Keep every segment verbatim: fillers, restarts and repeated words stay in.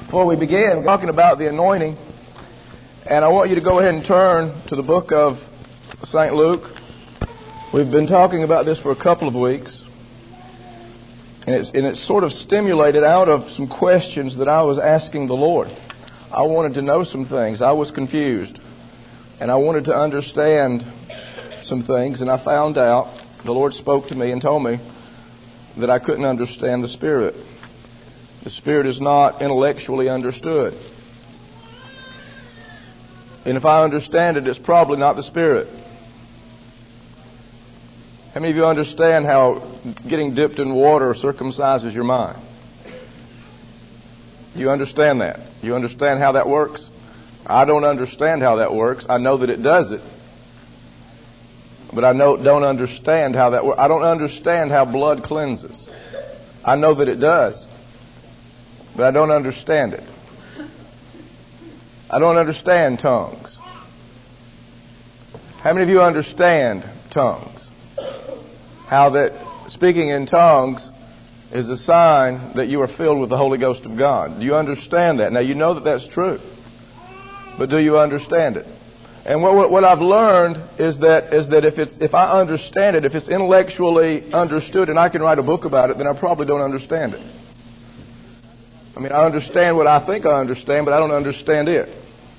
Before we begin, we're talking about the anointing, and I want you to go ahead and turn to the book of Saint Luke. We've been talking about this for a couple of weeks, and it's, and it's sort of stimulated out of some questions that I was asking the Lord. I wanted to know some things. I was confused, and I wanted to understand some things, and I found out, the Lord spoke to me and told me that I couldn't understand the Spirit. The Spirit is not intellectually understood. And if I understand it, it's probably not the Spirit. How many of you understand how getting dipped in water circumcises your mind? Do you understand that? Do you understand how that works? I don't understand how that works. I know that it does it. But I know, don't understand how that works. I don't understand how blood cleanses. I know that it does. But I don't understand it. I don't understand tongues. How many of you understand tongues? How that speaking in tongues is a sign that you are filled with the Holy Ghost of God. Do you understand that? Now, you know that that's true. But do you understand it? And what, what I've learned is that is that if it's if I understand it, if it's intellectually understood and I can write a book about it, then I probably don't understand it. I mean, I understand what I think I understand, but I don't understand it.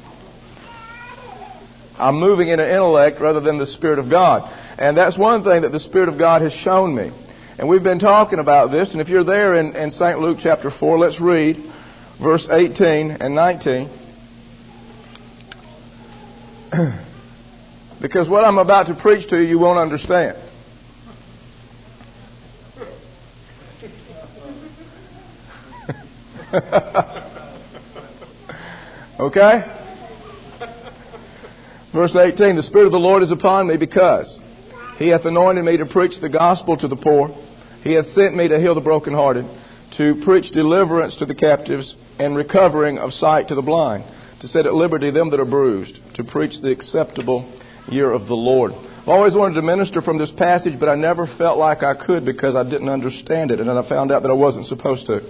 I'm moving in an intellect rather than the Spirit of God. And that's one thing that the Spirit of God has shown me. And we've been talking about this. And if you're there in, in Saint Luke chapter four, let's read verse eighteen and nineteen. Because what I'm about to preach to you, you won't understand. Okay? Verse eighteen, the Spirit of the Lord is upon me because He hath anointed me to preach the gospel to the poor. He hath sent me to heal the brokenhearted, to preach deliverance to the captives and recovering of sight to the blind, to set at liberty them that are bruised, to preach the acceptable year of the Lord. I've always wanted to minister from this passage, but I never felt like I could because I didn't understand it, and then I found out that I wasn't supposed to.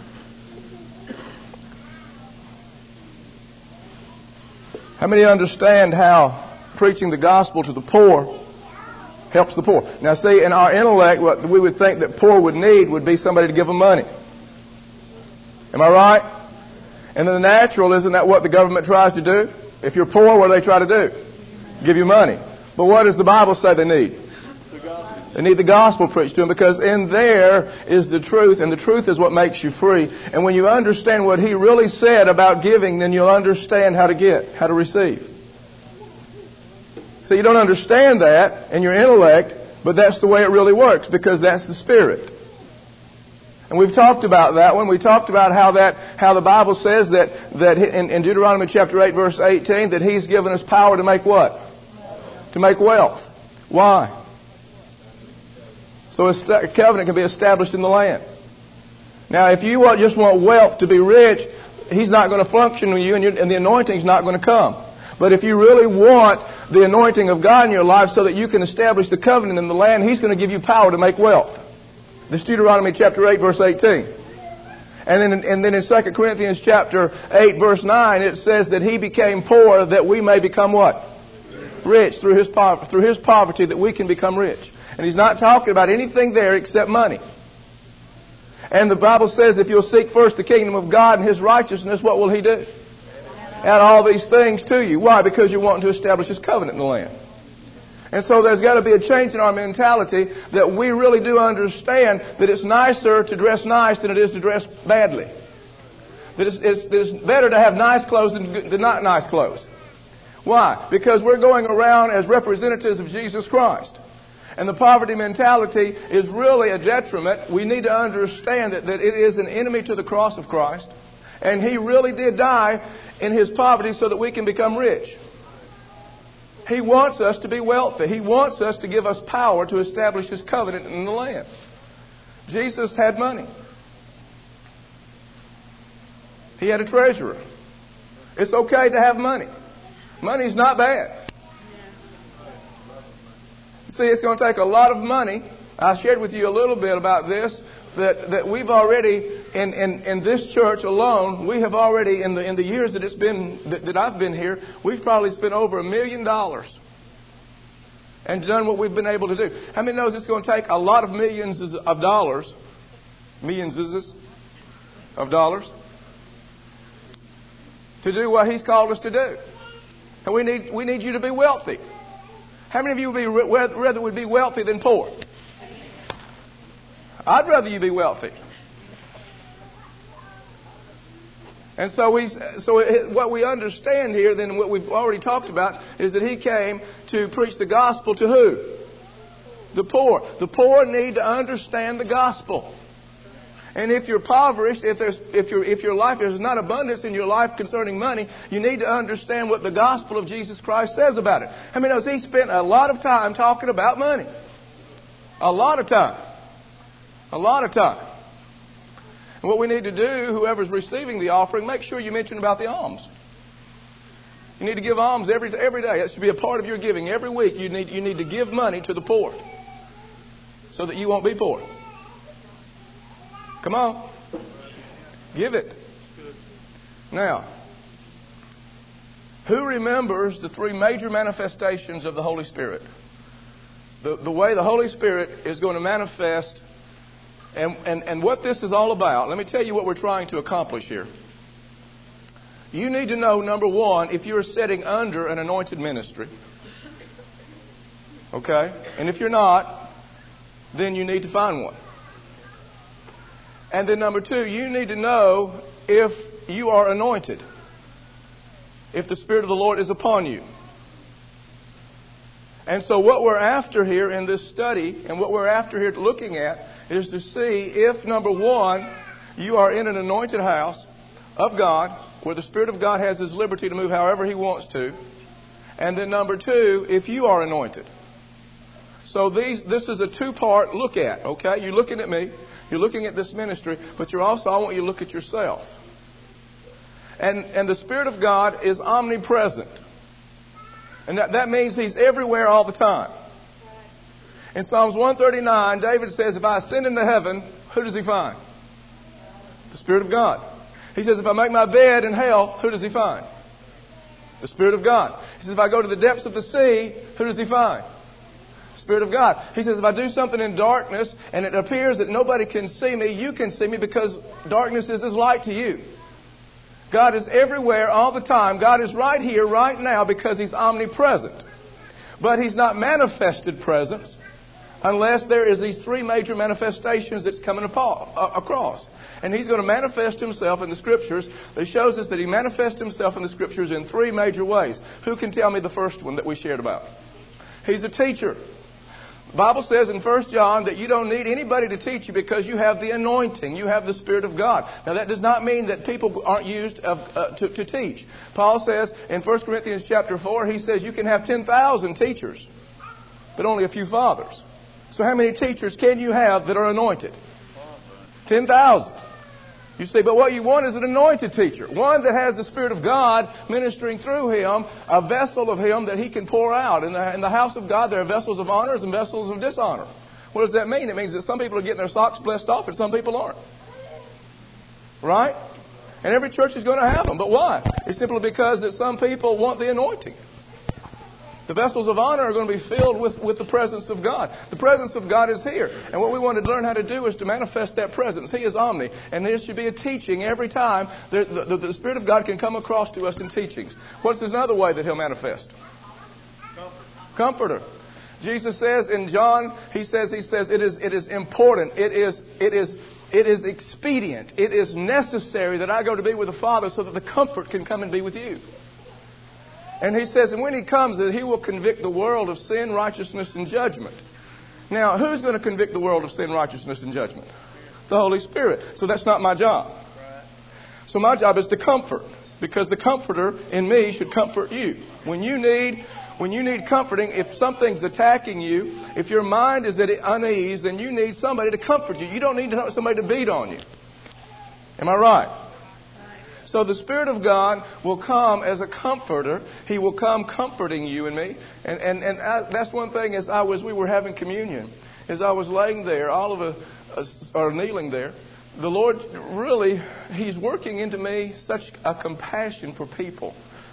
How many understand how preaching the gospel to the poor helps the poor? Now see, in our intellect, what we would think that poor would need would be somebody to give them money. Am I right? And in the natural, isn't that what the government tries to do? If you're poor, what do they try to do? Give you money. But what does the Bible say they need? They need the gospel preached to them, because in there is the truth, and the truth is what makes you free. And when you understand what He really said about giving, then you'll understand how to get, how to receive. So you don't understand that in your intellect, but that's the way it really works, because that's the Spirit. And we've talked about that when we talked about how that how the Bible says that that in, in Deuteronomy chapter eight verse eighteen that He's given us power to make what? To make wealth. Why? So a covenant can be established in the land. Now, if you just want wealth to be rich, He's not going to function with you, and, and the anointing's not going to come. But if you really want the anointing of God in your life so that you can establish the covenant in the land, He's going to give you power to make wealth. This is Deuteronomy chapter eight, verse eighteen. And then, and then in Second Corinthians chapter eight, verse nine, it says that He became poor that we may become what? Rich. Through His poverty, through His poverty that we can become rich. And He's not talking about anything there except money. And the Bible says if you'll seek first the kingdom of God and His righteousness, what will He do? Add all these things to you. Why? Because you're wanting to establish His covenant in the land. And so there's got to be a change in our mentality that we really do understand that it's nicer to dress nice than it is to dress badly. That it's, it's, it's better to have nice clothes than, than not nice clothes. Why? Because we're going around as representatives of Jesus Christ. And the poverty mentality is really a detriment. We need to understand that, that it is an enemy to the cross of Christ. And He really did die in His poverty so that we can become rich. He wants us to be wealthy. He wants us to give us power to establish His covenant in the land. Jesus had money. He had a treasurer. It's okay to have money. Money's not bad. See, it's going to take a lot of money. I shared with you a little bit about this, that, that we've already in, in, in this church alone, we have already, in the in the years that it's been that, that I've been here, we've probably spent over a million dollars and done what we've been able to do. How many knows it's going to take a lot of millions of dollars, millions of dollars, to do what He's called us to do? And we need we need you to be wealthy. How many of you would be rather would be wealthy than poor? I'd rather you be wealthy. And so we, so what we understand here, then what we've already talked about, is that He came to preach the gospel to who? The poor. The poor need to understand the gospel. And if you're impoverished, if there's, if your, if your life there's not abundance in your life concerning money, you need to understand what the gospel of Jesus Christ says about it. I mean, He spent a lot of time talking about money. A lot of time. A lot of time. And what we need to do, whoever's receiving the offering, make sure you mention about the alms. You need to give alms every every day. That should be a part of your giving. Every week you need you need to give money to the poor, so that you won't be poor. Come on, give it. Now, who remembers the three major manifestations of the Holy Spirit? The the way the Holy Spirit is going to manifest. And, and, and what this is all about, let me tell you what we're trying to accomplish here. You need to know, number one, if you're sitting under an anointed ministry. Okay? And if you're not, then you need to find one. And then number two, you need to know if you are anointed. If the Spirit of the Lord is upon you. And so what we're after here in this study, and what we're after here looking at, is to see if, number one, you are in an anointed house of God, where the Spirit of God has His liberty to move however He wants to. And then number two, if you are anointed. So these, this is a two-part look at, okay? You're looking at me, you're looking at this ministry, but you're also, I want you to look at yourself. And, and the Spirit of God is omnipresent. And that, that means He's everywhere all the time. In Psalms one thirty-nine, David says, if I ascend into heaven, who does He find? The Spirit of God. He says, if I make my bed in hell, who does He find? The Spirit of God. He says, if I go to the depths of the sea, who does He find? The Spirit of God. He says, if I do something in darkness and it appears that nobody can see me, you can see me because darkness is as light to you. God is everywhere all the time. God is right here, right now, because He's omnipresent. But He's not manifested presence unless there is these three major manifestations that's coming across. And He's going to manifest Himself in the Scriptures. It shows us that He manifests Himself in the Scriptures in three major ways. Who can tell me the first one that we shared about? He's a teacher. The Bible says in First John that you don't need anybody to teach you because you have the anointing. You have the Spirit of God. Now that does not mean that people aren't used of, uh, to, to teach. Paul says in First Corinthians chapter four, he says you can have ten thousand teachers, but only a few fathers. So how many teachers can you have that are anointed? ten thousand. You say, but what you want is an anointed teacher. One that has the Spirit of God ministering through him, a vessel of Him that he can pour out. In the, in the house of God, there are vessels of honor and vessels of dishonor. What does that mean? It means that some people are getting their socks blessed off and some people aren't. Right? And every church is going to have them. But why? It's simply because that some people want the anointing. The vessels of honor are going to be filled with, with the presence of God. The presence of God is here. And what we want to learn how to do is to manifest that presence. He is omni. And there should be a teaching every time. The, the, the Spirit of God can come across to us in teachings. What's another way that He'll manifest? Comforter. Comforter. Jesus says in John, He says, He says, it is, it is important. It is, it is, it is expedient. It is necessary that I go to be with the Father so that the comfort can come and be with you. And He says, and when He comes, that He will convict the world of sin, righteousness, and judgment. Now, who's going to convict the world of sin, righteousness, and judgment? The Holy Spirit. So that's not my job. So my job is to comfort, because the Comforter in me should comfort you. When you need, when you need comforting, if something's attacking you, if your mind is at unease, then you need somebody to comfort you. You don't need somebody to beat on you. Am I right? So the Spirit of God will come as a comforter. He will come comforting you and me. And and, and I, that's one thing as I was, we were having communion. As I was laying there, all of us are kneeling there. the Lord really, He's working into me such a compassion for people.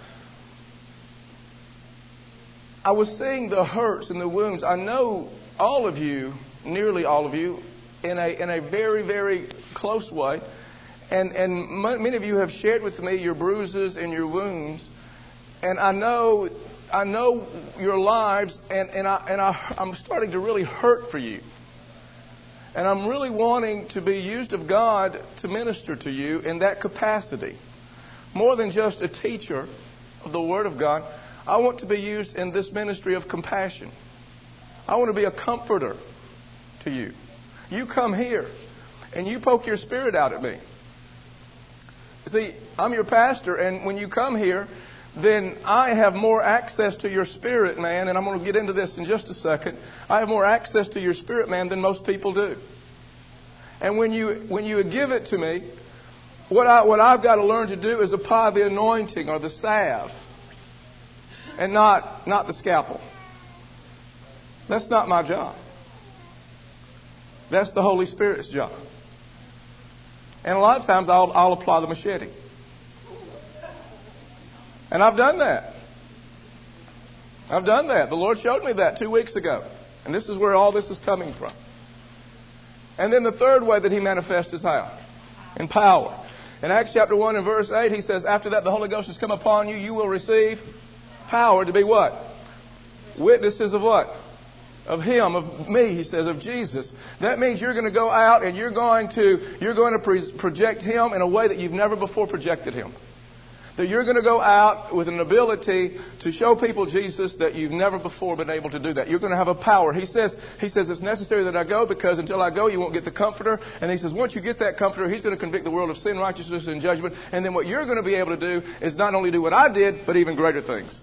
I was seeing the hurts and the wounds. I know all of you, nearly all of you, in a in a very, very close way. And, and many of you have shared with me your bruises and your wounds. And I know I know your lives, and, and, I, and I, I'm starting to really hurt for you. And I'm really wanting to be used of God to minister to you in that capacity. More than just a teacher of the Word of God, I want to be used in this ministry of compassion. I want to be a comforter to you. You come here and you poke your spirit out at me. See, I'm your pastor, and when you come here, then I have more access to your spirit, man, and I'm going to get into this in just a second. I have more access to your spirit, man, than most people do. And when you when you give it to me, what I what I've got to learn to do is apply the anointing or the salve, and not not the scalpel. That's not my job. That's the Holy Spirit's job. And a lot of times I'll, I'll apply the machete. And I've done that. I've done that. The Lord showed me that two weeks ago. And this is where all this is coming from. And then the third way that He manifests is how? In power. In Acts chapter one and verse eight, He says, after that the Holy Ghost has come upon you, you will receive power to be what? Witnesses of what? Of Him, of me, He says, of Jesus. That means you're going to go out and you're going to you're going to pre- project Him in a way that you've never before projected Him. That you're going to go out with an ability to show people Jesus that you've never before been able to do that. You're going to have a power. He says, He says it's necessary that I go because until I go you won't get the Comforter. And He says once you get that Comforter, He's going to convict the world of sin, righteousness, and judgment. And then what you're going to be able to do is not only do what I did, but even greater things.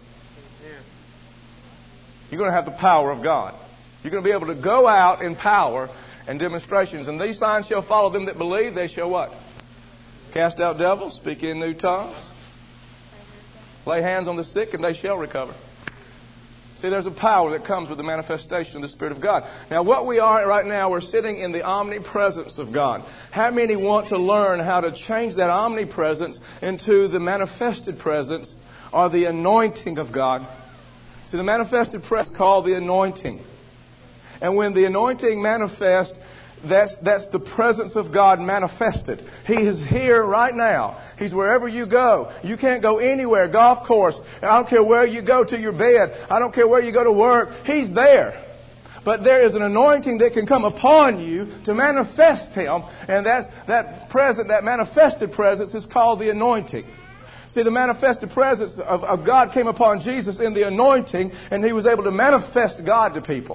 You're going to have the power of God. You're going to be able to go out in power and demonstrations. And these signs shall follow them that believe. They shall what? Cast out devils, speak in new tongues, lay hands on the sick, and they shall recover. See, there's a power that comes with the manifestation of the Spirit of God. Now, what we are right now, we're sitting in the omnipresence of God. How many want to learn how to change that omnipresence into the manifested presence or the anointing of God? See, the manifested presence is called the anointing. And when the anointing manifests, that's, that's the presence of God manifested. He is here right now. He's wherever you go. You can't go anywhere. Golf course. I don't care where you go to your bed. I don't care where you go to work. He's there. But there is an anointing that can come upon you to manifest Him. And that's, that present, that manifested presence is called the anointing. See, the manifested presence of, of God came upon Jesus in the anointing, and He was able to manifest God to people.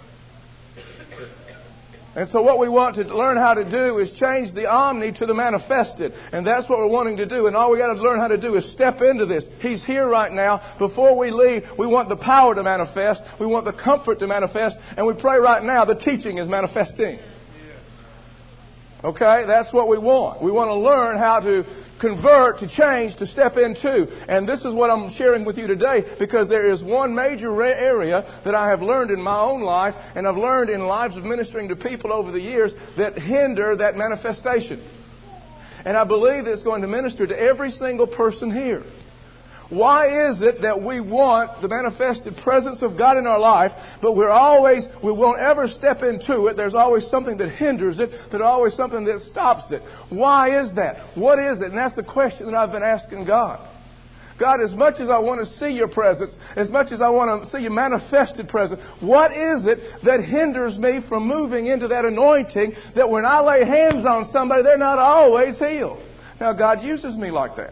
And so what we want to learn how to do is change the omni to the manifested. And that's what we're wanting to do. And all we got to learn how to do is step into this. He's here right now. Before we leave, we want the power to manifest. We want the comfort to manifest. And we pray right now the teaching is manifesting. Okay? That's what we want. We want to learn how to convert, to change, to step into. And this is what I'm sharing with you today, because there is one major area that I have learned in my own life, and I've learned in lives of ministering to people over the years, that hinder that manifestation. And I believe it's going to minister to every single person here. Why is it that we want the manifested presence of God in our life, but we're always, we won't ever step into it? There's always something that hinders it. There's always something that stops it. Why is that? What is it? And that's the question that I've been asking God. God, as much as I want to see your presence, as much as I want to see your manifested presence, what is it that hinders me from moving into that anointing that when I lay hands on somebody, they're not always healed? Now, God uses me like that.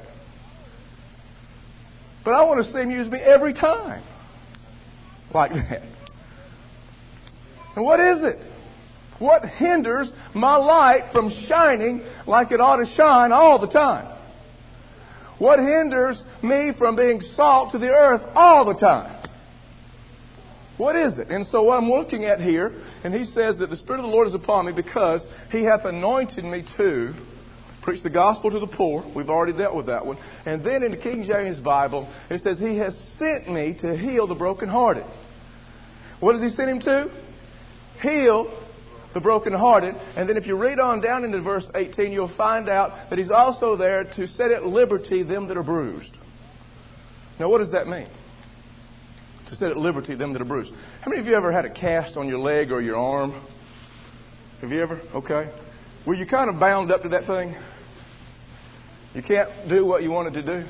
But I want to see Him use me every time like that. And what is it? What hinders my light from shining like it ought to shine all the time? What hinders me from being salt to the earth all the time? What is it? And so what I'm looking at here, and He says that the Spirit of the Lord is upon me because He hath anointed me to preach the gospel to the poor. We've already dealt with that one. And then in the King James Bible, it says, He has sent me to heal the brokenhearted. What does He send Him to? Heal the brokenhearted. And then if you read on down into verse eighteen, you'll find out that He's also there to set at liberty them that are bruised. Now, what does that mean? To set at liberty them that are bruised. How many of you ever had a cast on your leg or your arm? Have you ever? Okay. Were you kind of bound up to that thing? You can't do what you wanted to do.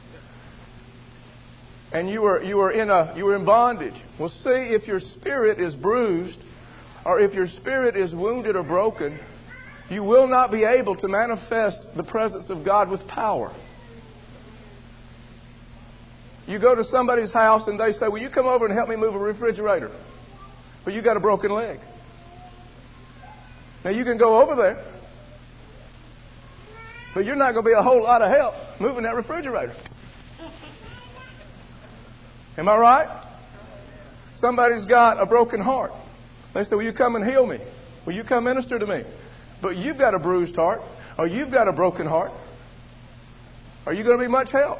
And you were you were in a you were in bondage. Well, see, if your spirit is bruised, or if your spirit is wounded or broken, you will not be able to manifest the presence of God with power. You go to somebody's house and they say, "Will you come over and help me move a refrigerator?" Well, you got a broken leg. Now you can go over there, but you're not going to be a whole lot of help moving that refrigerator. Am I right? Somebody's got a broken heart. They say, "Will you come and heal me? Will you come minister to me?" But you've got a bruised heart, or you've got a broken heart. Are you going to be much help?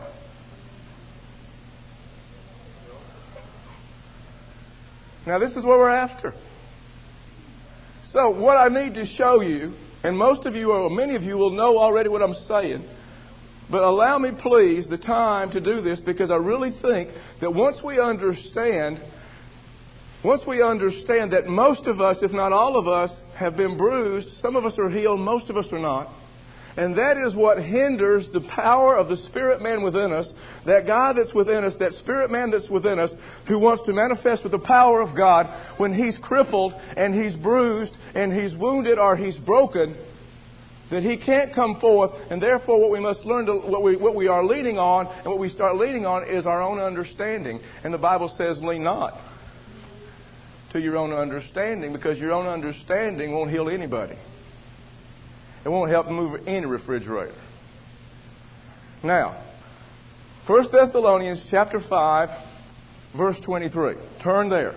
Now, this is what we're after. So, what I need to show you, and most of you, or many of you, will know already what I'm saying, but allow me, please, the time to do this, because I really think that once we understand, once we understand that most of us, if not all of us, have been bruised, some of us are healed, most of us are not. And that is what hinders the power of the spirit man within us, that God that's within us, that spirit man that's within us, who wants to manifest with the power of God when he's crippled and he's bruised and he's wounded or he's broken, that he can't come forth. And therefore what we must learn to, what we, what we are leaning on, and what we start leaning on is our own understanding. And the Bible says, lean not to your own understanding, because your own understanding won't heal anybody. It won't help move any refrigerator. Now, First Thessalonians chapter five, verse twenty-three. Turn there.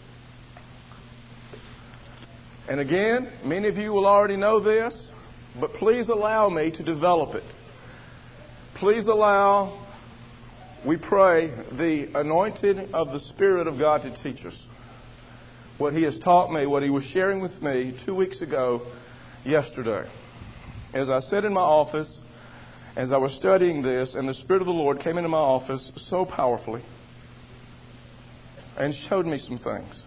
And again, many of you will already know this, but please allow me to develop it. Please allow, we pray, the anointing of the Spirit of God to teach us what He has taught me, what He was sharing with me two weeks ago, yesterday. As I sat in my office, as I was studying this, and the Spirit of the Lord came into my office so powerfully and showed me some things.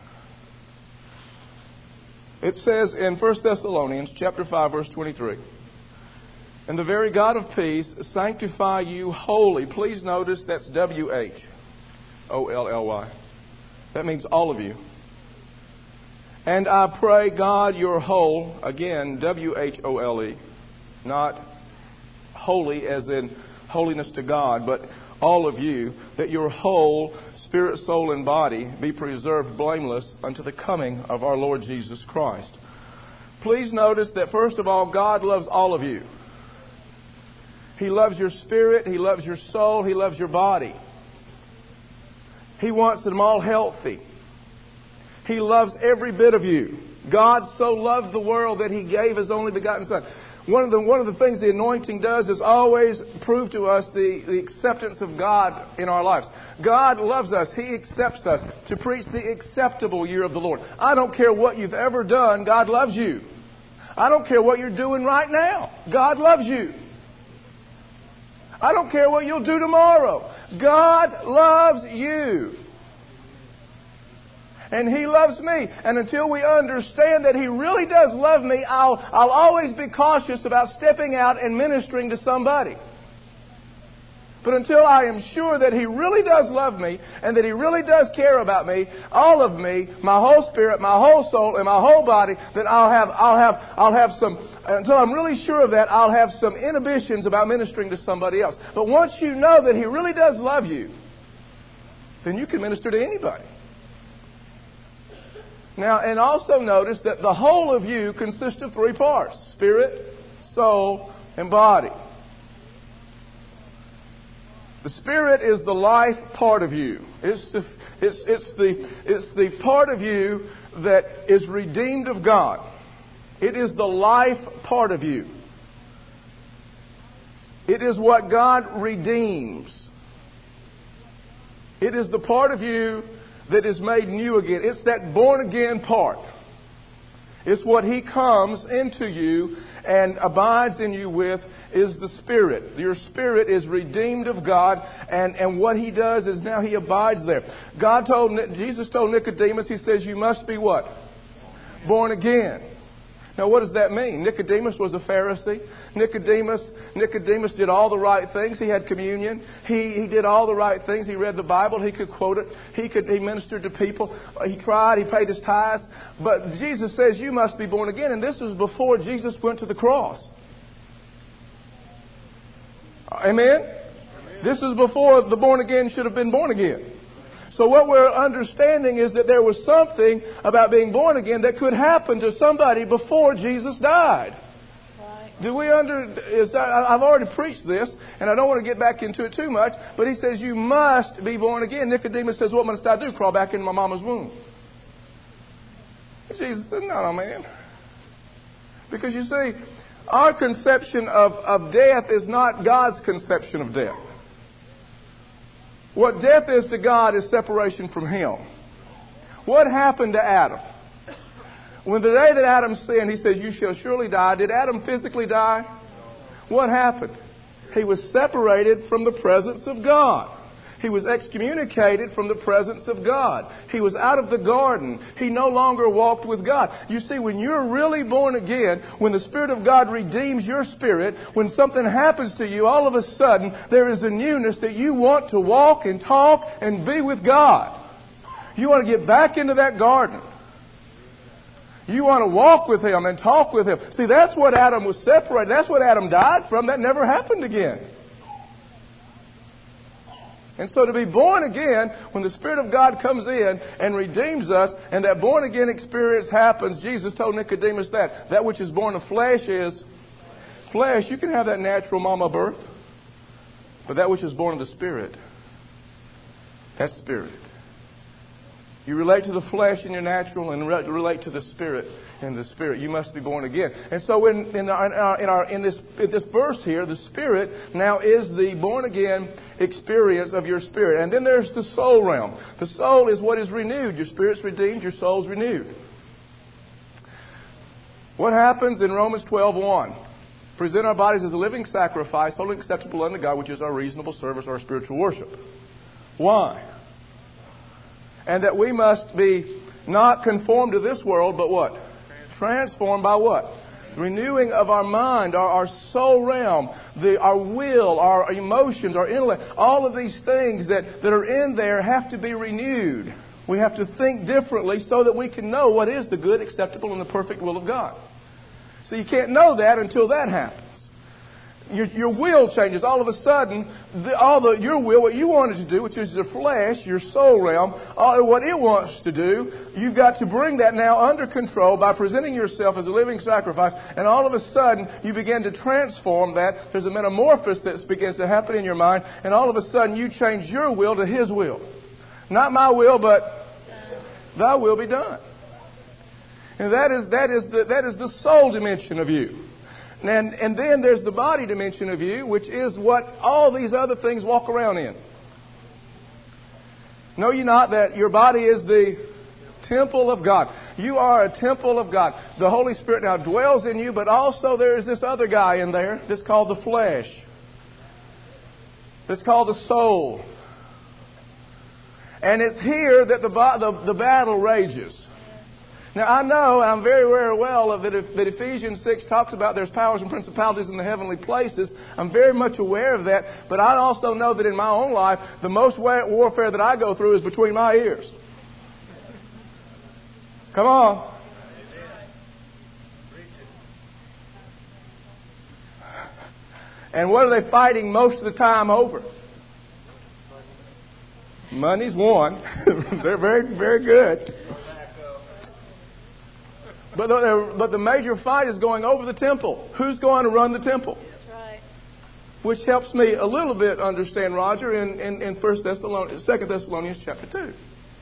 It says in First Thessalonians chapter five, verse twenty-three, "And the very God of peace sanctify you wholly." Please notice that's W H O L L Y. That means all of you. "And I pray God your whole," again, W H O L E, not holy as in holiness to God, but all of you, "that your whole spirit, soul, and body be preserved blameless unto the coming of our Lord Jesus Christ." Please notice that first of all, God loves all of you. He loves your spirit, He loves your soul, He loves your body. He wants them all healthy. He loves every bit of you. God so loved the world that He gave His only begotten Son. One of the one of the things the anointing does is always prove to us the, the acceptance of God in our lives. God loves us. He accepts us to preach the acceptable year of the Lord. I don't care what you've ever done. God loves you. I don't care what you're doing right now. God loves you. I don't care what you'll do tomorrow. God loves you. And He loves me. And until we understand that He really does love me, I'll, I'll always be cautious about stepping out and ministering to somebody. But until I am sure that He really does love me and that He really does care about me, all of me, my whole spirit, my whole soul, and my whole body, that I'll have, I'll have, I'll have some, until I'm really sure of that, I'll have some inhibitions about ministering to somebody else. But once you know that He really does love you, then you can minister to anybody. Now, and also notice that the whole of you consists of three parts: spirit, soul, and body. The spirit is the life part of you. It's the, it's, it's the, it's the part of you that is redeemed of God. It is the life part of you. It is what God redeems. It is the part of you that is made new again. It's that born again part. It's what He comes into you and abides in you with is the Spirit. Your spirit is redeemed of God, and, and what He does is now He abides there. God told, Jesus told Nicodemus, He says, you must be what? Born again. Now, what does that mean? Nicodemus was a Pharisee. Nicodemus, Nicodemus did all the right things. He had communion. He, he did all the right things. He read the Bible. He could quote it. He could, he ministered to people. He tried. He paid his tithes. But Jesus says, you must be born again. And this was before Jesus went to the cross. Amen? Amen? This is before the born again should have been born again. So what we're understanding is that there was something about being born again that could happen to somebody before Jesus died. Right. Do we under? Is that, I've already preached this, and I don't want to get back into it too much. But He says you must be born again. Nicodemus says, "What must I do? Crawl back into my mama's womb?" And Jesus said, "No, man." Because you see, our conception of, of death is not God's conception of death. What death is to God is separation from Him. What happened to Adam? When the day that Adam sinned, He says, you shall surely die. Did Adam physically die? What happened? He was separated from the presence of God. He was excommunicated from the presence of God. He was out of the garden. He no longer walked with God. You see, when you're really born again, when the Spirit of God redeems your spirit, when something happens to you, all of a sudden there is a newness that you want to walk and talk and be with God. You want to get back into that garden. You want to walk with Him and talk with Him. See, that's what Adam was separated. That's what Adam died from. That never happened again. And so to be born again, when the Spirit of God comes in and redeems us, and that born again experience happens, Jesus told Nicodemus that. That which is born of flesh is flesh. You can have that natural mama birth. But that which is born of the Spirit, that's spirit. You relate to the flesh in your natural and re- relate to the Spirit in the Spirit. You must be born again. And so in, in, our, in, our, in, our, in, this, in this verse here, the Spirit now is the born again experience of your spirit. And then there's the soul realm. The soul is what is renewed. Your spirit's redeemed, your soul's renewed. What happens in Romans twelve one? Present our bodies as a living sacrifice, wholly acceptable unto God, which is our reasonable service, our spiritual worship. Why? And that we must be not conformed to this world, but what? Transformed by what? Renewing of our mind, our, our soul realm, the, our will, our emotions, our intellect. All of these things that, that are in there have to be renewed. We have to think differently so that we can know what is the good, acceptable, and the perfect will of God. So you can't know that until that happens. Your, your will changes. All of a sudden, the, all the your will, what you wanted to do, which is the flesh, your soul realm, all, what it wants to do, you've got to bring that now under control by presenting yourself as a living sacrifice. And all of a sudden, you begin to transform that. There's a metamorphosis that begins to happen in your mind. And all of a sudden, you change your will to His will. Not my will, but Thy will be done. And that is that is the that is the soul dimension of you. And, and then there's the body dimension of you, which is what all these other things walk around in. Know you not that your body is the temple of God? You are a temple of God. The Holy Spirit now dwells in you, but also there is this other guy in there that's called the flesh. That's called the soul. And it's here that the, the, the battle rages. Now, I know, and I'm very, very well of it, if, that Ephesians six talks about there's powers and principalities in the heavenly places. I'm very much aware of that. But I also know that in my own life, the most warfare that I go through is between my ears. Come on. And what are they fighting most of the time over? Money's one. They're very, very good. But the, but the major fight is going over the temple. Who's going to run the temple? That's right. Which helps me a little bit understand, Roger, in, in, in First Thessalonians, Second Thessalonians chapter two.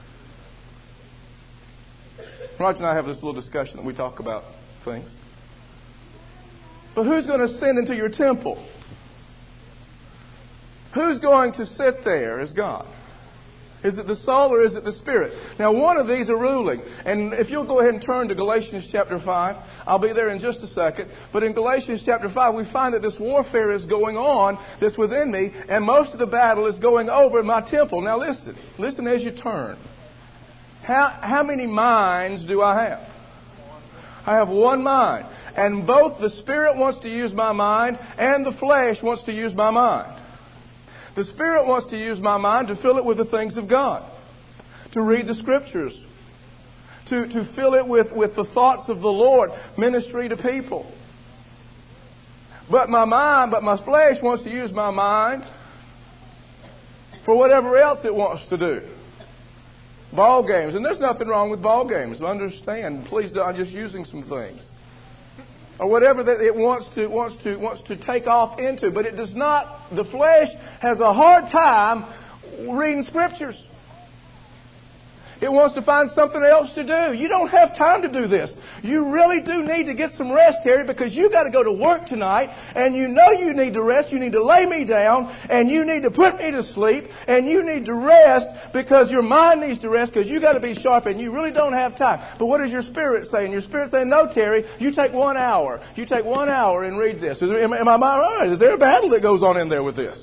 Roger and I have this little discussion that we talk about things. But who's going to ascend into your temple? Who's going to sit there as God? Is it the soul or is it the spirit? Now, one of these are ruling. And if you'll go ahead and turn to Galatians chapter five, I'll be there in just a second. But in Galatians chapter five, we find that this warfare is going on that's within me, and most of the battle is going over in my temple. Now, listen. Listen as you turn. How, how many minds do I have? I have one mind. And both the spirit wants to use my mind and the flesh wants to use my mind. The Spirit wants to use my mind to fill it with the things of God, to read the Scriptures, to, to fill it with, with the thoughts of the Lord, ministry to people. But my mind, but my flesh wants to use my mind for whatever else it wants to do. Ball games. And there's nothing wrong with ball games. Understand. Please don't. I'm just using some things. Or whatever that it wants to wants to wants to take off into, but it does not. The flesh has a hard time reading Scriptures. It wants to find something else to do. You don't have time to do this. You really do need to get some rest, Terry, because you got to go to work tonight, and you know you need to rest. You need to lay me down, and you need to put me to sleep, and you need to rest because your mind needs to rest because you got to be sharp, and you really don't have time. But what is your spirit saying? Your spirit saying, no, Terry, you take one hour. You take one hour and read this. Is there, am, am I right? Is there a battle that goes on in there with this?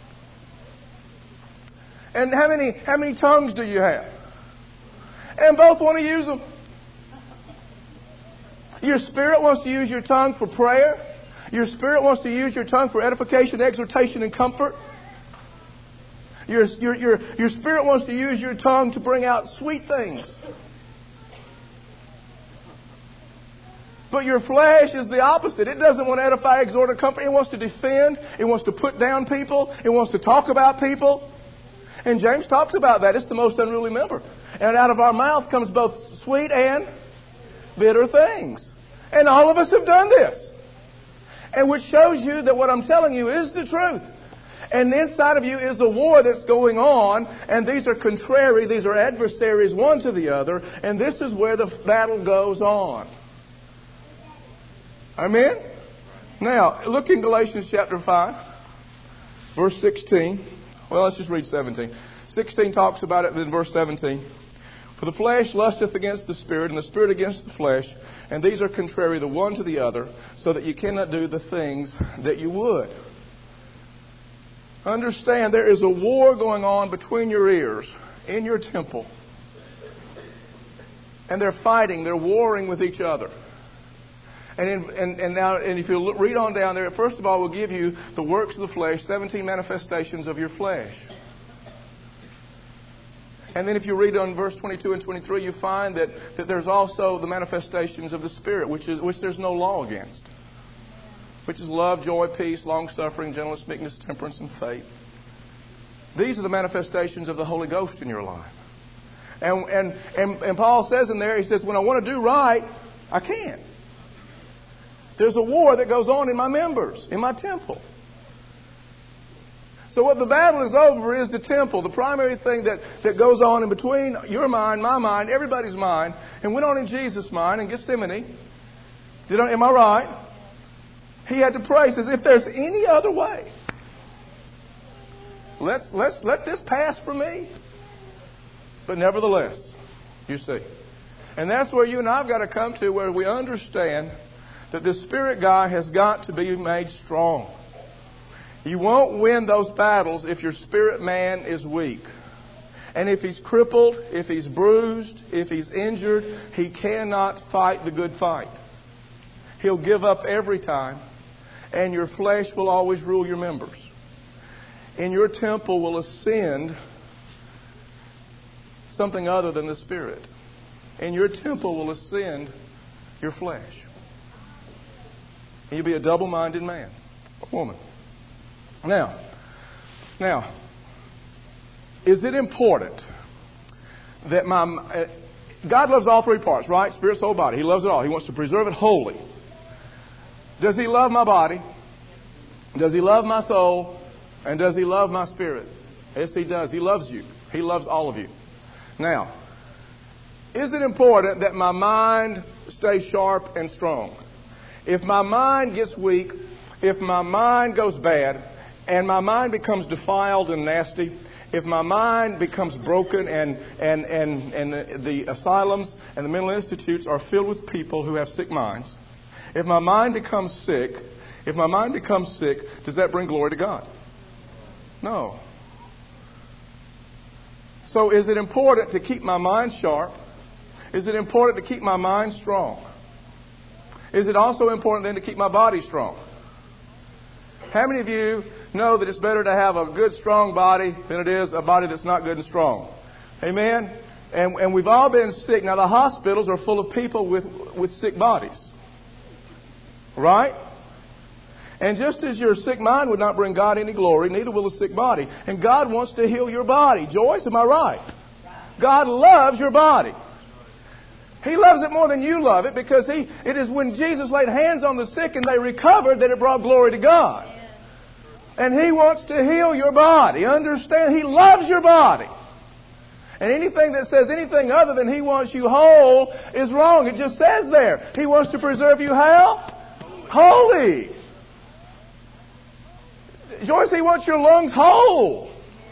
And how many how many tongues do you have? And both want to use them. Your spirit wants to use your tongue for prayer. Your spirit wants to use your tongue for edification, exhortation, and comfort. Your, your, your, your spirit wants to use your tongue to bring out sweet things. But your flesh is the opposite. It doesn't want to edify, exhort, or comfort. It wants to defend. It wants to put down people. It wants to talk about people. And James talks about that. It's the most unruly member. And out of our mouth comes both sweet and bitter things. And all of us have done this. And which shows you that what I'm telling you is the truth. And inside of you is a war that's going on. And these are contrary. These are adversaries one to the other. And this is where the battle goes on. Amen? Now, look in Galatians chapter five, verse sixteen. Well, let's just read seventeen. sixteen talks about it in verse seventeen. For the flesh lusteth against the spirit, and the spirit against the flesh, and these are contrary the one to the other, so that you cannot do the things that you would. Understand, there is a war going on between your ears, in your temple. And they're fighting, they're warring with each other. And, in, and, and now, and if you look, read on down there, first of all, we'll give you the works of the flesh, seventeen manifestations of your flesh. And then if you read on verse twenty-two and twenty-three, you find that, that there's also the manifestations of the Spirit, which is which there's no law against. Which is love, joy, peace, long-suffering, gentleness, meekness, temperance, and faith. These are the manifestations of the Holy Ghost in your life. And, and, and, and Paul says in there, he says, when I want to do right, I can't. There's a war that goes on in my members, in my temple. So what the battle is over is the temple, the primary thing that, that goes on in between your mind, my mind, everybody's mind, and went on in Jesus' mind in Gethsemane. Did I, am I right? He had to pray. He says, if there's any other way, let's, let's let this pass for me. But nevertheless, you see. And that's where you and I have got to come to, where we understand that this spirit guy has got to be made strong. You won't win those battles if your spirit man is weak. And if he's crippled, if he's bruised, if he's injured, he cannot fight the good fight. He'll give up every time, and your flesh will always rule your members. In your temple will ascend something other than the Spirit. In your temple will ascend your flesh. And you'll be a double-minded man or woman. Now, now, is it important that my... Uh, God loves all three parts, right? Spirit, soul, body. He loves it all. He wants to preserve it wholly. Does He love my body? Does He love my soul? And does He love my spirit? Yes, He does. He loves you. He loves all of you. Now, is it important that my mind stays sharp and strong? If my mind gets weak, if my mind goes bad, and my mind becomes defiled and nasty, if my mind becomes broken and, and, and, and the, the asylums and the mental institutes are filled with people who have sick minds, if my mind becomes sick, if my mind becomes sick, does that bring glory to God? No. So is it important to keep my mind sharp? Is it important to keep my mind strong? Is it also important then to keep my body strong? How many of you know that it's better to have a good, strong body than it is a body that's not good and strong? Amen? And, and we've all been sick. Now, the hospitals are full of people with, with sick bodies. Right? And just as your sick mind would not bring God any glory, neither will a sick body. And God wants to heal your body. Joyce, am I right? God loves your body. He loves it more than you love it, because he, it is when Jesus laid hands on the sick and they recovered that it brought glory to God. And He wants to heal your body. Understand? He loves your body. And anything that says anything other than He wants you whole is wrong. It just says there. He wants to preserve you how? Holy. Joyce, He wants your lungs whole.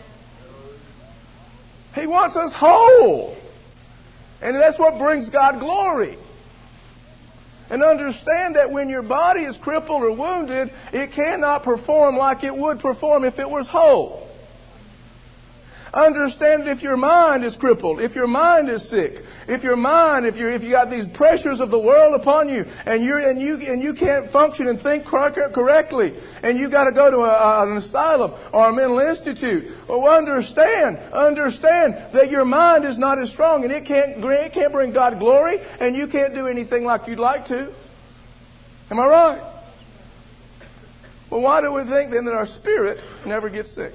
He wants us whole. And that's what brings God glory. And understand that when your body is crippled or wounded, it cannot perform like it would perform if it was whole. Understand that if your mind is crippled, if your mind is sick, if your mind, if you if you got these pressures of the world upon you, and you and you and you can't function and think correctly, and you got to go to a, an asylum or a mental institute, well, understand, understand that your mind is not as strong, and it can't it can't bring God glory, and you can't do anything like you'd like to. Am I right? Well, why do we think then that our spirit never gets sick?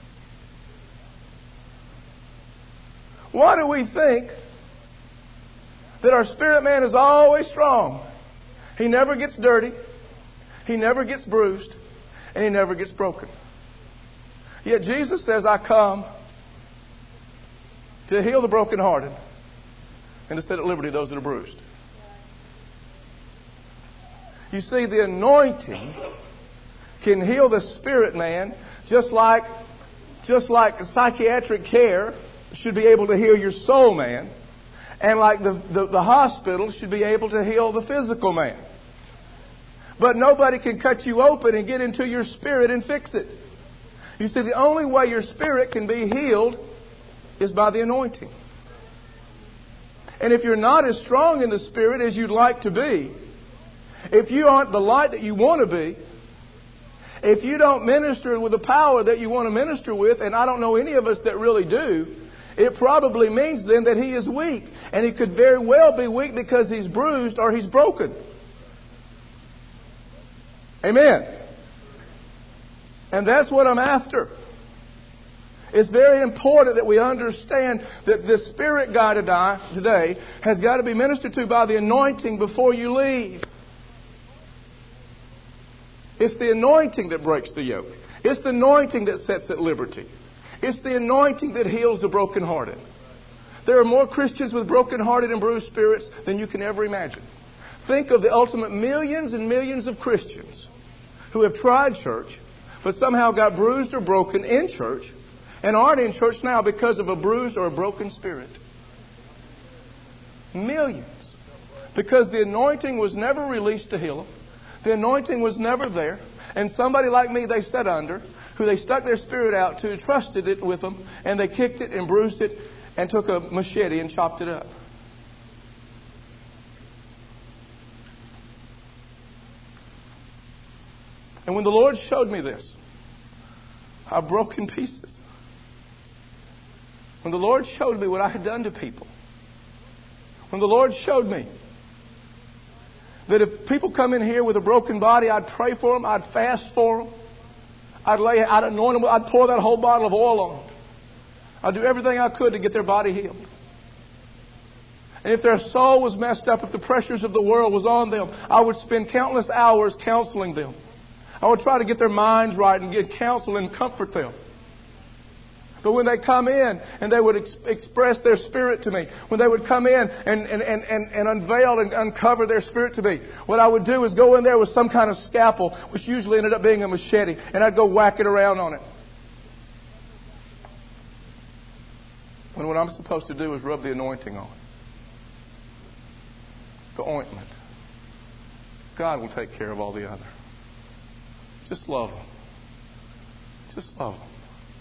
Why do we think that our spirit man is always strong? He never gets dirty. He never gets bruised. And he never gets broken. Yet Jesus says, I come to heal the brokenhearted and to set at liberty those that are bruised. You see, the anointing can heal the spirit man just like, just like psychiatric care should be able to heal your soul man. And like the, the, the hospital should be able to heal the physical man. But nobody can cut you open and get into your spirit and fix it. You see, the only way your spirit can be healed is by the anointing. And if you're not as strong in the spirit as you'd like to be, if you aren't the light that you want to be, if you don't minister with the power that you want to minister with, and I don't know any of us that really do, it probably means then that he is weak. And he could very well be weak because he's bruised or he's broken. Amen. And that's what I'm after. It's very important that we understand that the spirit guy today has got to be ministered to by the anointing before you leave. It's the anointing that breaks the yoke. It's the anointing that sets at liberty. It's the anointing that heals the brokenhearted. There are more Christians with brokenhearted and bruised spirits than you can ever imagine. Think of the ultimate millions and millions of Christians who have tried church, but somehow got bruised or broken in church and aren't in church now because of a bruised or a broken spirit. Millions. Because the anointing was never released to heal them. The anointing was never there. And somebody like me they sat under, who they stuck their spirit out to, trusted it with them, and they kicked it and bruised it and took a machete and chopped it up. And when the Lord showed me this, I broke in pieces. When the Lord showed me what I had done to people, when the Lord showed me that if people come in here with a broken body, I'd pray for them, I'd fast for them, I'd lay, I'd anoint them, I'd pour that whole bottle of oil on them. I'd do everything I could to get their body healed. And if their soul was messed up, if the pressures of the world was on them, I would spend countless hours counseling them. I would try to get their minds right and get counsel and comfort them. But when they come in and they would ex- express their spirit to me, when they would come in and, and, and, and, and unveil and uncover their spirit to me, what I would do is go in there with some kind of scalpel, which usually ended up being a machete, and I'd go whack it around on it. when what I'm supposed to do is rub the anointing on, the ointment. God will take care of all the other. Just love them. Just love them.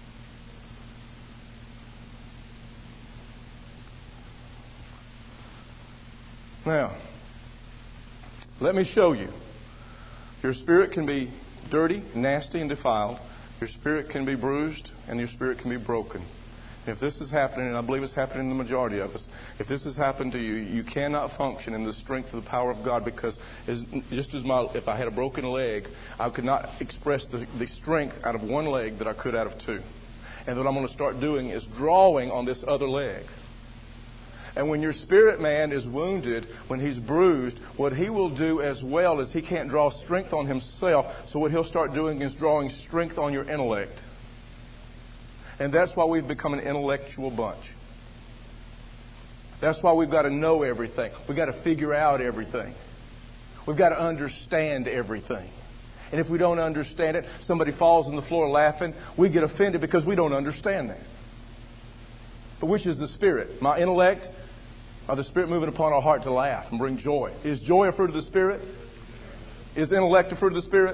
Now, let me show you. Your spirit can be dirty, nasty, and defiled. Your spirit can be bruised, and your spirit can be broken. If this is happening, and I believe it's happening in the majority of us, if this has happened to you, you cannot function in the strength of the power of God, because as, just as my, if I had a broken leg, I could not express the, the strength out of one leg that I could out of two. And what I'm going to start doing is drawing on this other leg. And when your spirit man is wounded, when he's bruised, what he will do as well is he can't draw strength on himself. So what he'll start doing is drawing strength on your intellect. And that's why we've become an intellectual bunch. That's why we've got to know everything. We've got to figure out everything. We've got to understand everything. And if we don't understand it, somebody falls on the floor laughing, we get offended because we don't understand that. But which is the Spirit? My intellect or the Spirit moving upon our heart to laugh and bring joy? Is joy a fruit of the Spirit? Is intellect a fruit of the Spirit?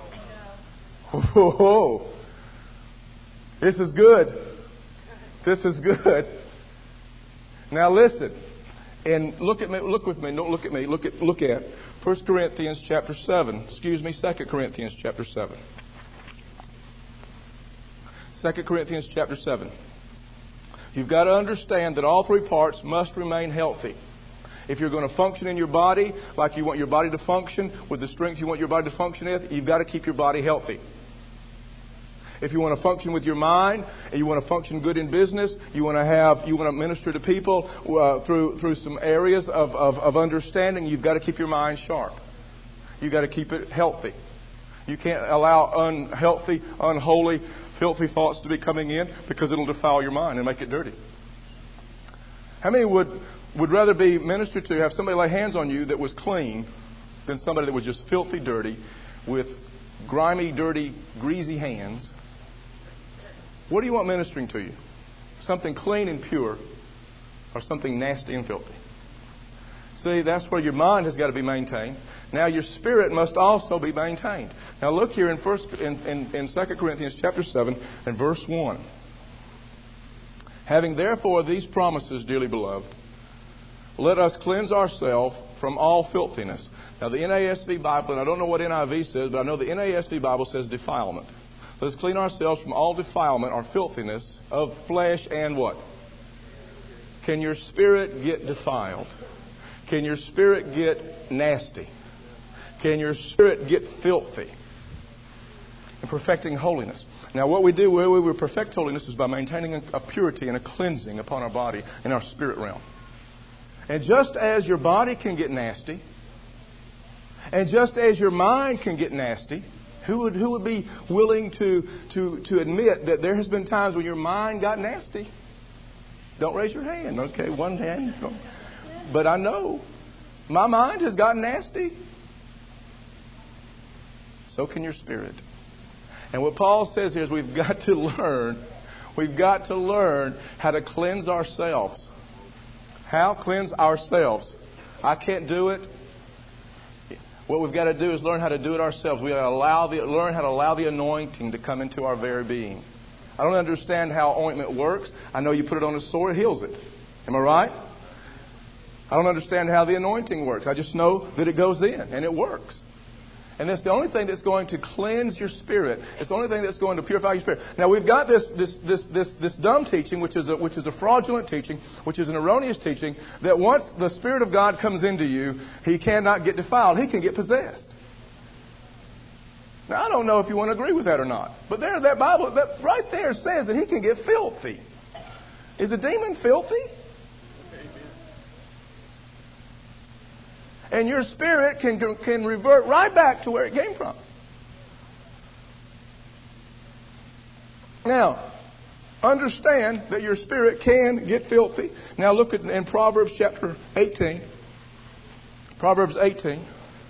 Whoa. This is good. This is good. Now listen, and look at me. Look with me. Don't look at me. Look at look at First Corinthians chapter seven. Excuse me, Second Corinthians chapter seven. Second Corinthians chapter seven. You've got to understand that all three parts must remain healthy. If you're going to function in your body like you want your body to function, with the strength you want your body to function with, you've got to keep your body healthy. If you want to function with your mind, and you want to function good in business, you want to have, you want to minister to people uh, through through some areas of, of, of understanding, you've got to keep your mind sharp. You've got to keep it healthy. You can't allow unhealthy, unholy, filthy thoughts to be coming in, because it'll defile your mind and make it dirty. How many would would rather be ministered to, have somebody lay hands on you that was clean, than somebody that was just filthy, dirty, with grimy, dirty, greasy hands? What do you want ministering to you? Something clean and pure, or something nasty and filthy? See, that's where your mind has got to be maintained. Now your spirit must also be maintained. Now look here in first in, in, in Second Corinthians chapter seven and verse one. Having therefore these promises, dearly beloved, let us cleanse ourselves from all filthiness. Now the N A S B Bible, and I don't know what N I V says, but I know the N A S B Bible says defilement. Let's clean ourselves from all defilement or filthiness of flesh and what? Can your spirit get defiled? Can your spirit get nasty? Can your spirit get filthy? And perfecting holiness. Now what we do where we perfect holiness is by maintaining a purity and a cleansing upon our body in our spirit realm. And just as your body can get nasty, and just as your mind can get nasty, who would who would be willing to, to, to admit that there has been times when your mind got nasty? Don't raise your hand. Okay, one hand. But I know my mind has gotten nasty. So can your spirit. And what Paul says here is we've got to learn, we've got to learn how to cleanse ourselves. How? Cleanse ourselves. I can't do it. What we've got to do is learn how to do it ourselves. We've got to allow the, learn how to allow the anointing to come into our very being. I don't understand how ointment works. I know you put it on a sore, it heals it. Am I right? I don't understand how the anointing works. I just know that it goes in and it works. And that's the only thing that's going to cleanse your spirit. It's the only thing that's going to purify your spirit. Now we've got this this this this this dumb teaching, which is a which is a fraudulent teaching, which is an erroneous teaching, that once the Spirit of God comes into you, he cannot get defiled. He can get possessed. Now I don't know if you want to agree with that or not, but there that Bible that right there says that he can get filthy. Is a demon filthy? And your spirit can can revert right back to where it came from. Now, understand that your spirit can get filthy. Now look at in Proverbs chapter eighteen. Proverbs eighteen.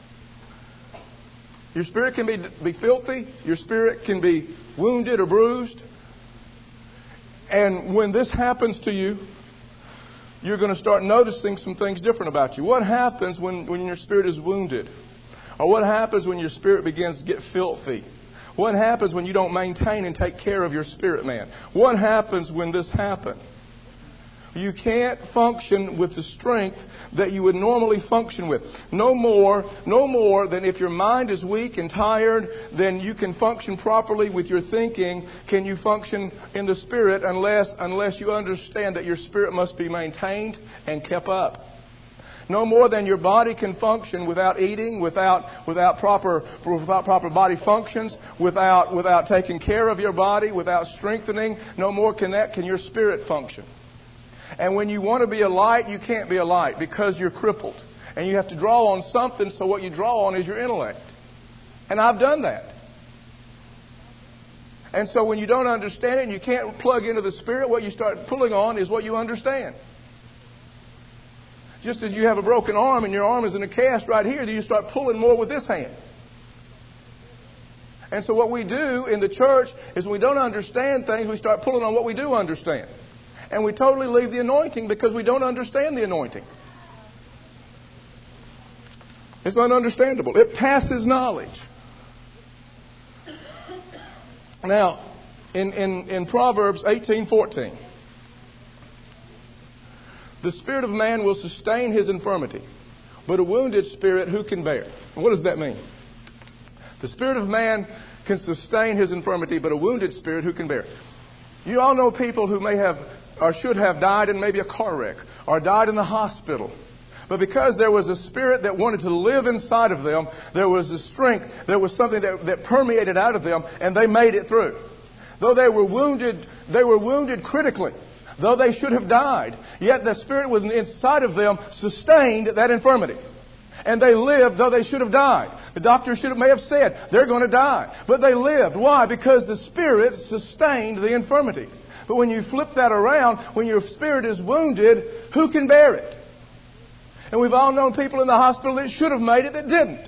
Your spirit can be, be filthy. Your spirit can be wounded or bruised. And when this happens to you, you're going to start noticing some things different about you. What happens when, when your spirit is wounded? Or what happens when your spirit begins to get filthy? What happens when you don't maintain and take care of your spirit man? What happens when this happens? You can't function with the strength that you would normally function with. No more, no more than if your mind is weak and tired, then you can function properly with your thinking. Can you function in the spirit unless, unless you understand that your spirit must be maintained and kept up? No more than your body can function without eating, without without proper without proper body functions, without without taking care of your body, without strengthening. No more can that can your spirit function. And when you want to be a light, you can't be a light because you're crippled. And you have to draw on something, so what you draw on is your intellect. And I've done that. And so when you don't understand it and you can't plug into the Spirit, what you start pulling on is what you understand. Just as you have a broken arm and your arm is in a cast right here, then you start pulling more with this hand. And so what we do in the church is when we don't understand things, we start pulling on what we do understand. And we totally leave the anointing because we don't understand the anointing. It's ununderstandable. It passes knowledge. Now, in, in, in Proverbs eighteen fourteen, the spirit of man will sustain his infirmity, but a wounded spirit who can bear? What does that mean? The spirit of man can sustain his infirmity, but a wounded spirit who can bear? You all know people who may have or should have died in maybe a car wreck or died in the hospital. But because there was a spirit that wanted to live inside of them, there was a strength, there was something that, that permeated out of them, and they made it through. Though they were wounded, they were wounded critically. Though they should have died, yet the spirit was inside of them sustained that infirmity. And they lived though they should have died. The doctor should have, may have said, they're going to die. But they lived. Why? Because the spirit sustained the infirmity. But when you flip that around, when your spirit is wounded, who can bear it? And we've all known people in the hospital that should have made it that didn't.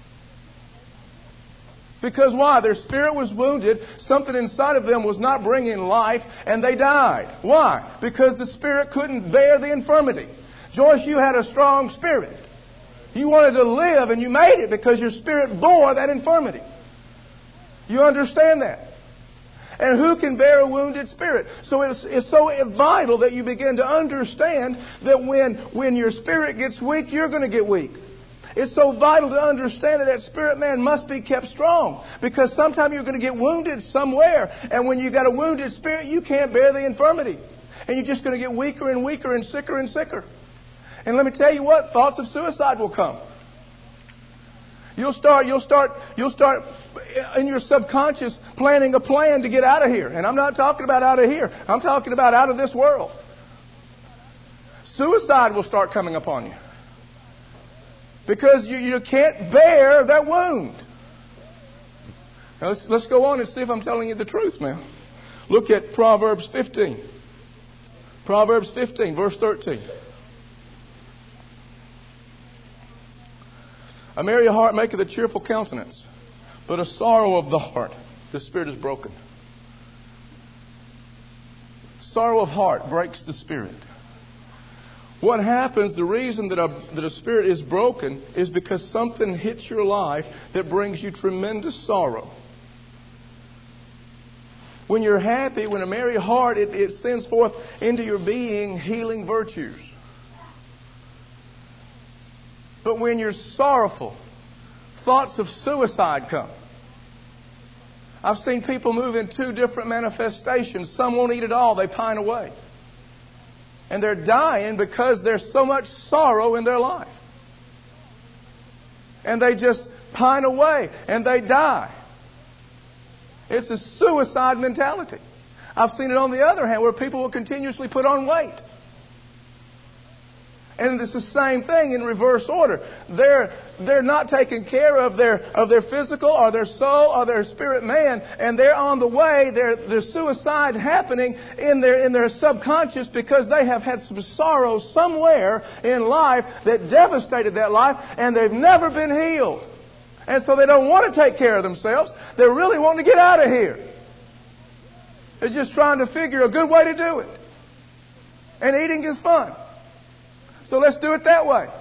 Because why? Their spirit was wounded. Something inside of them was not bringing life, and they died. Why? Because the spirit couldn't bear the infirmity. Joyce, you had a strong spirit. You wanted to live, and you made it because your spirit bore that infirmity. You understand that? And who can bear a wounded spirit? So it's, it's so vital that you begin to understand that when, when your spirit gets weak, you're going to get weak. It's so vital to understand that that spirit man must be kept strong. Because sometime you're going to get wounded somewhere. And when you've got a wounded spirit, you can't bear the infirmity. And you're just going to get weaker and weaker and sicker and sicker. And let me tell you what, thoughts of suicide will come. You'll start, you'll start, you'll start in your subconscious planning a plan to get out of here. And I'm not talking about out of here. I'm talking about out of this world. Suicide will start coming upon you. Because you, you can't bear that wound. Now let's, let's go on and see if I'm telling you the truth now. Look at Proverbs fifteen. Proverbs fifteen, verse thirteen. A merry heart maketh a cheerful countenance, but a sorrow of the heart, the spirit is broken. Sorrow of heart breaks the spirit. What happens, the reason that a, that a spirit is broken is because something hits your life that brings you tremendous sorrow. When you're happy, when a merry heart, it, it sends forth into your being healing virtues. But when you're sorrowful, thoughts of suicide come. I've seen people move in two different manifestations. Some won't eat at all. They pine away. And they're dying because there's so much sorrow in their life. And they just pine away and they die. It's a suicide mentality. I've seen it on the other hand where people will continuously put on weight. And it's the same thing in reverse order. They're, they're not taking care of their, of their physical or their soul or their spirit man. And they're on the way. There's suicide happening in their, in their subconscious because they have had some sorrow somewhere in life that devastated that life. And they've never been healed. And so they don't want to take care of themselves. They're really wanting to get out of here. They're just trying to figure a good way to do it. And eating is fun. So let's do it that way.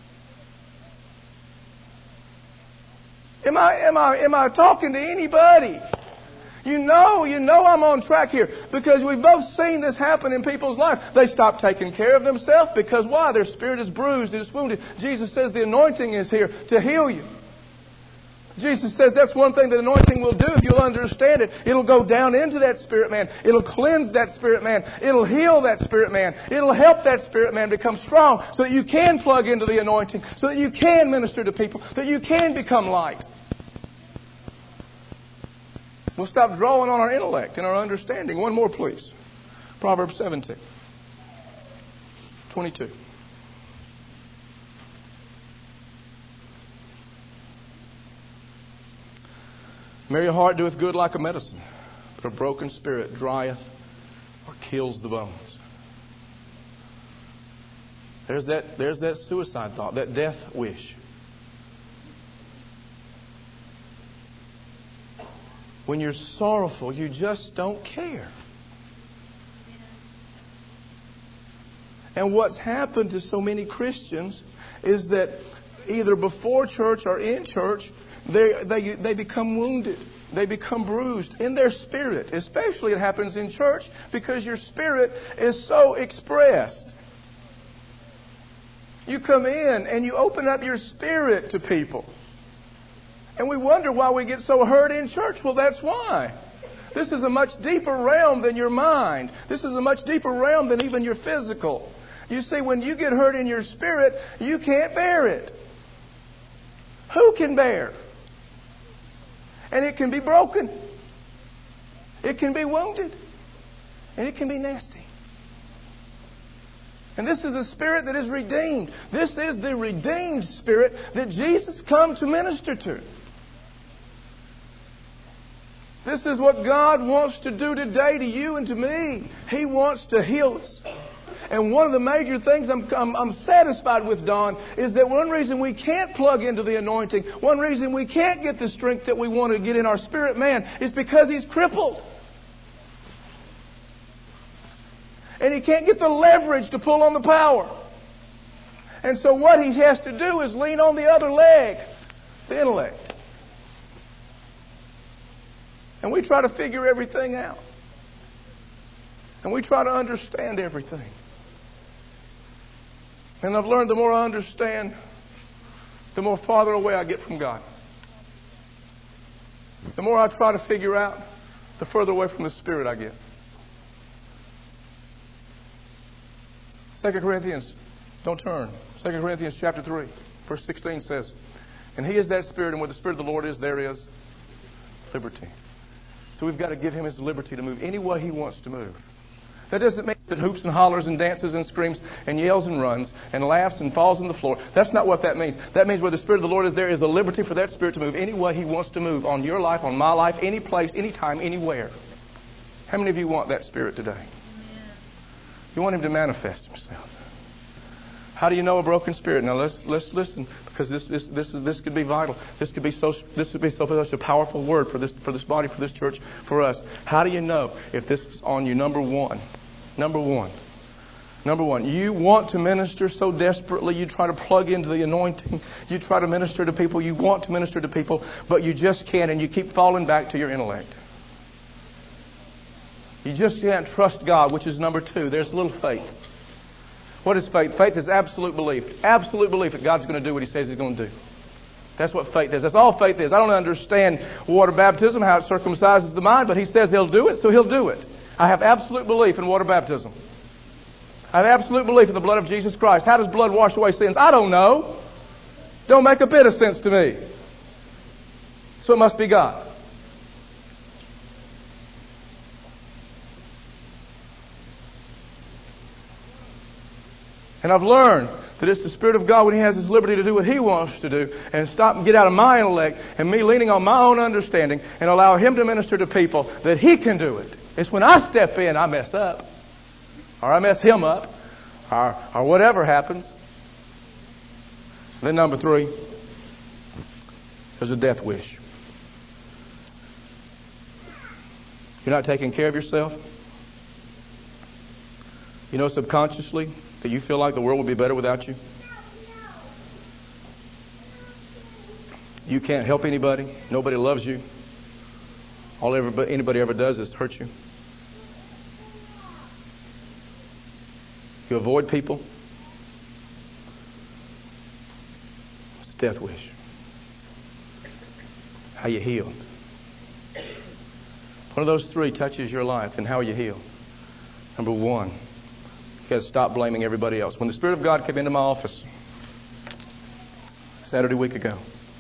Am I, am I, am I talking to anybody? You know, you know I'm on track here. Because we've both seen this happen in people's life. They stop taking care of themselves because why? Their spirit is bruised, it is wounded. Jesus says the anointing is here to heal you. Jesus says that's one thing the anointing will do if you'll understand it. It'll go down into that spirit man. It'll cleanse that spirit man. It'll heal that spirit man. It'll help that spirit man become strong so that you can plug into the anointing, so that you can minister to people, that you can become light. We'll stop drawing on our intellect and our understanding. One more, please. Proverbs seventeen, twenty-two. Merry heart doeth good like a medicine, but a broken spirit drieth or kills the bones. There's that, there's that suicide thought, that death wish. When you're sorrowful, you just don't care. And what's happened to so many Christians is that either before church or in church, they, they, they become wounded. They become bruised in their spirit. Especially it happens in church because your spirit is so expressed. You come in and you open up your spirit to people. And we wonder why we get so hurt in church. Well, that's why. This is a much deeper realm than your mind. This is a much deeper realm than even your physical. You see, when you get hurt in your spirit, you can't bear it. Who can bear? And it can be broken. It can be wounded. And it can be nasty. And this is the spirit that is redeemed. This is the redeemed spirit that Jesus come to minister to. This is what God wants to do today to you and to me. He wants to heal us. And one of the major things I'm, I'm, I'm satisfied with, Don, is that one reason we can't plug into the anointing, one reason we can't get the strength that we want to get in our spirit man is because he's crippled. And he can't get the leverage to pull on the power. And so what he has to do is lean on the other leg, the intellect. And we try to figure everything out. And we try to understand everything. And I've learned the more I understand, the more farther away I get from God. The more I try to figure out, the further away from the Spirit I get. Second Corinthians, don't turn. Second Corinthians chapter three, verse sixteen says, and He is that Spirit, and where the Spirit of the Lord is, there is liberty. So we've got to give Him His liberty to move any way He wants to move. That doesn't mean that hoops and hollers and dances and screams and yells and runs and laughs and falls on the floor. That's not what that means. That means where the Spirit of the Lord is, there is a liberty for that Spirit to move any way He wants to move on your life, on my life, any place, any time, anywhere. How many of you want that Spirit today? You want Him to manifest Himself. How do you know a broken spirit? Now let's let's listen, because this this this is this could be vital. This could be so this could be so such a powerful word for this for this body, for this church, for us. How do you know if this is on you? Number one, number one, number one. You want to minister so desperately. You try to plug into the anointing. You try to minister to people. You want to minister to people, but you just can't, and you keep falling back to your intellect. You just can't trust God, which is number two. There's a little faith. What is faith? Faith is absolute belief. Absolute belief that God's going to do what He says He's going to do. That's what faith is. That's all faith is. I don't understand water baptism, how it circumcises the mind, but He says He'll do it, so He'll do it. I have absolute belief in water baptism. I have absolute belief in the blood of Jesus Christ. How does blood wash away sins? I don't know. Don't make a bit of sense to me. So it must be God. And I've learned that it's the Spirit of God when He has His liberty to do what He wants to do and stop and get out of my intellect and me leaning on my own understanding and allow Him to minister to people that He can do it. It's when I step in I mess up. Or I mess Him up. Or, or whatever happens. Then number three, there's a death wish. You're not taking care of yourself? You know subconsciously that you feel like the world would be better without you? You can't help anybody. Nobody loves you. All ever, anybody ever does is hurt you. You avoid people. It's a death wish. How you healed? One of those three touches your life, and how are you healed? Number one, you got to stop blaming everybody else. When the Spirit of God came into my office Saturday week ago,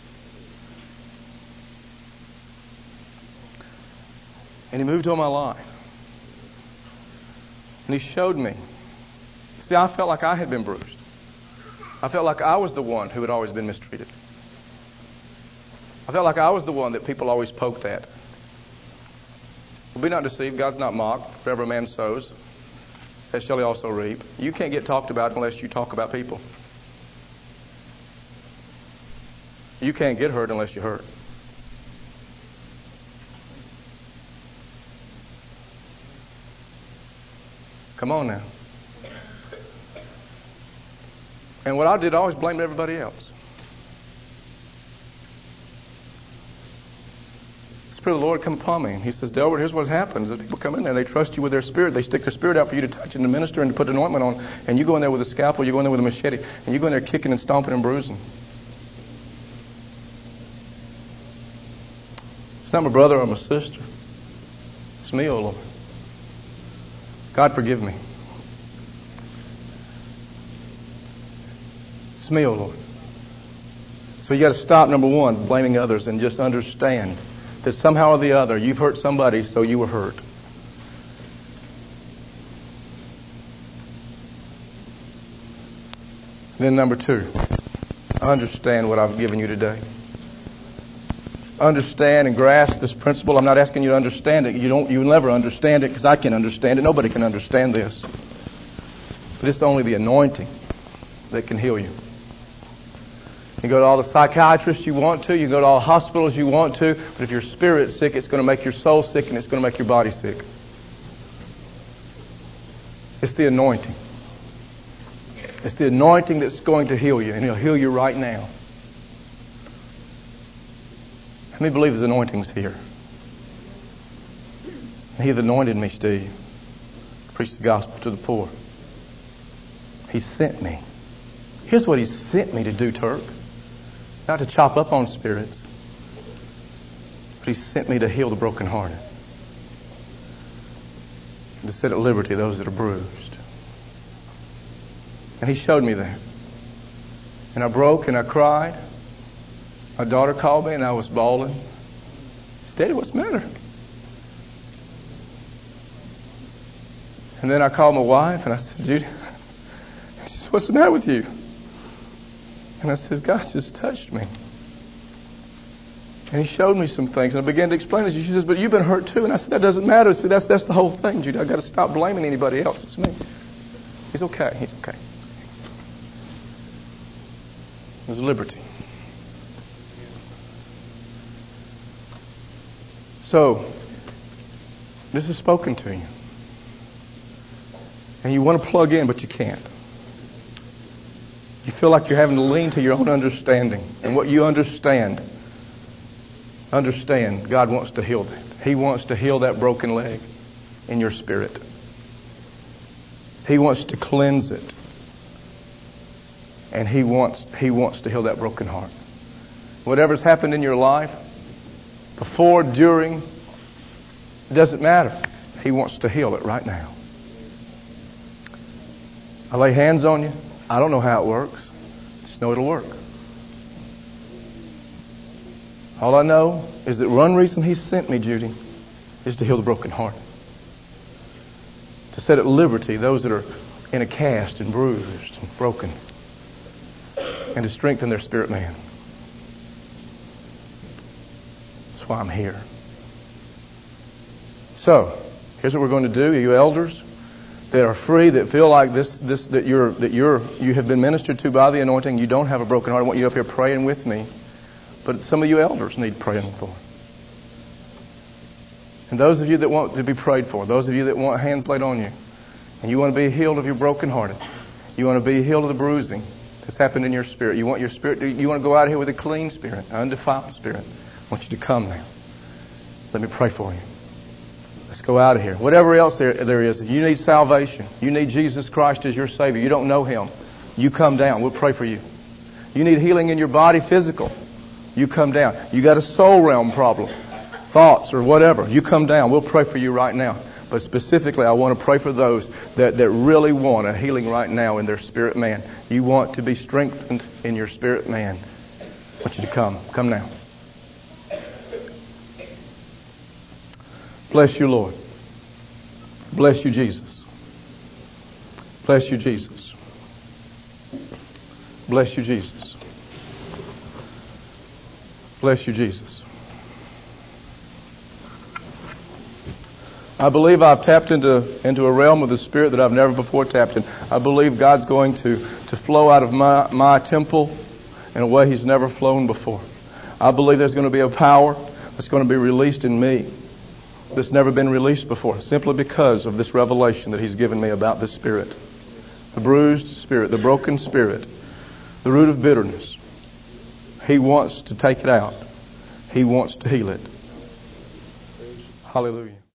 and He moved on my life, and He showed me. See, I felt like I had been bruised. I felt like I was the one who had always been mistreated. I felt like I was the one that people always poked at. Well, be not deceived. God's not mocked. Whatever a man sows, that shall he also reap. You can't get talked about unless you talk about people. You can't get hurt unless you hurt. Come on now. And what I did, I always blamed everybody else. The Spirit of the Lord come upon me. He says, Delbert, here's what happens. If people come in there, they trust you with their spirit. They stick their spirit out for you to touch and to minister and to put an ointment on. And you go in there with a scalpel, you go in there with a machete, and you go in there kicking and stomping and bruising. It's not my brother or my sister. It's me, oh Lord. God, forgive me. It's me, oh Lord. So you got to stop, number one, blaming others, and just understand that somehow or the other you've hurt somebody, so you were hurt. Then number two, understand what I've given you today. Understand and grasp this principle. I'm not asking you to understand it. You don't. You'll never understand it because I can understand it. Nobody can understand this. But it's only the anointing that can heal you. You go to all the psychiatrists you want to. You go to all the hospitals you want to. But if your spirit's sick, it's going to make your soul sick and it's going to make your body sick. It's the anointing. It's the anointing that's going to heal you. And He'll heal you right now. How many believe His anointing's here? He that anointed me, Steve, to preach the gospel to the poor. He sent me. Here's what He sent me to do, Turk. Not to chop up on spirits, but He sent me to heal the brokenhearted. And to set at liberty those that are bruised. And He showed me that. And I broke and I cried. My daughter called me and I was bawling. She said, Daddy, what's the matter? And then I called my wife and I said, Judy, she said, what's the matter with you? And I said, God just touched me. And He showed me some things. And I began to explain it. She says, but you've been hurt too. And I said, that doesn't matter. See, that's, that's the whole thing, Judy. I've got to stop blaming anybody else. It's me. He's okay. He's okay. There's liberty. So, this is spoken to you. And you want to plug in, but you can't. You feel like you're having to lean to your own understanding. And what you understand, understand God wants to heal that. He wants to heal that broken leg in your spirit. He wants to cleanse it. And He wants, He wants to heal that broken heart. Whatever's happened in your life, before, during, it doesn't matter. He wants to heal it right now. I lay hands on you. I don't know how it works. Just know it'll work. All I know is that one reason He sent me, Judy, is to heal the broken heart. To set at liberty those that are in a cast and bruised and broken. And to strengthen their spirit man. That's why I'm here. So, here's what we're going to do. You elders that are free, that feel like this, this, that you're, that you're, you have been ministered to by the anointing. You don't have a broken heart. I want you up here praying with me. But some of you elders need praying for. And those of you that want to be prayed for, those of you that want hands laid on you, and you want to be healed of your brokenhearted, you want to be healed of the bruising that's happened in your spirit, you want your spirit to, you want to go out here with a clean spirit, an undefiled spirit, I want you to come now. Let me pray for you. Let's go out of here. Whatever else there, there is, if you need salvation, you need Jesus Christ as your Savior, you don't know Him, you come down. We'll pray for you. You need healing in your body, physical, you come down. You got a soul realm problem, thoughts or whatever, you come down. We'll pray for you right now. But specifically, I want to pray for those that, that really want a healing right now in their spirit man. You want to be strengthened in your spirit man. I want you to come. Come now. Bless you, Lord. Bless you, Jesus. Bless you, Jesus. Bless you, Jesus. Bless you, Jesus. I believe I've tapped into, into a realm of the Spirit that I've never before tapped in. I believe God's going to, to flow out of my, my temple in a way He's never flown before. I believe there's going to be a power that's going to be released in me that's never been released before, simply because of this revelation that He's given me about this spirit. The bruised spirit, the broken spirit, the root of bitterness. He wants to take it out. He wants to heal it. Hallelujah.